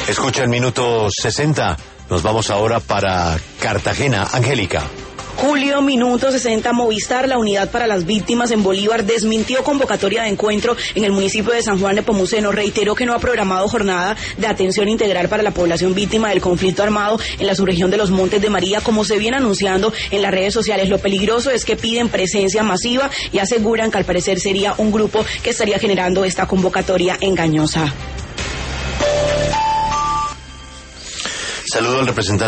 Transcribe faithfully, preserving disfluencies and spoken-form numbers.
Escucha el minuto sesenta. Nos vamos ahora para Cartagena. Angélica. Julio, minuto sesenta, Movistar, la unidad para las víctimas en Bolívar, desmintió convocatoria de encuentro en el municipio de San Juan de Pomuceno. Reiteró que no ha programado jornada de atención integral para la población víctima del conflicto armado en la subregión de los Montes de María, como se viene anunciando en las redes sociales. Lo peligroso es que piden presencia masiva y aseguran que al parecer sería un grupo que estaría generando esta convocatoria engañosa. Saludo al representante